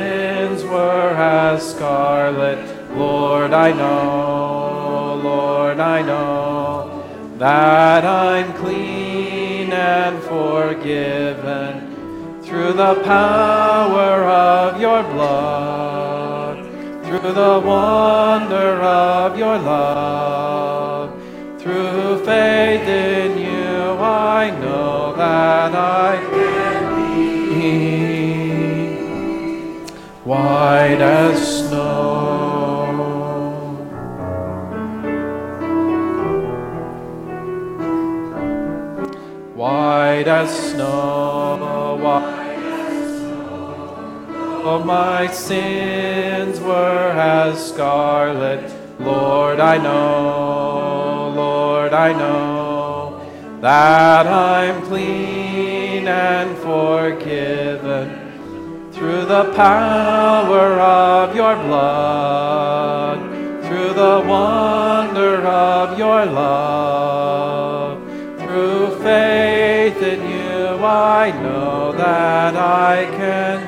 sins were as scarlet, Lord, I know that I'm clean and forgiven through the power of your blood, through the wonder of your love. Through faith in you, I know that I can be white as snow. White as snow, white as snow. Oh, my sins were as scarlet, Lord, I know that I'm clean and forgiven through the power of your blood, through the wonder of your love. Through faith in you, I know that I can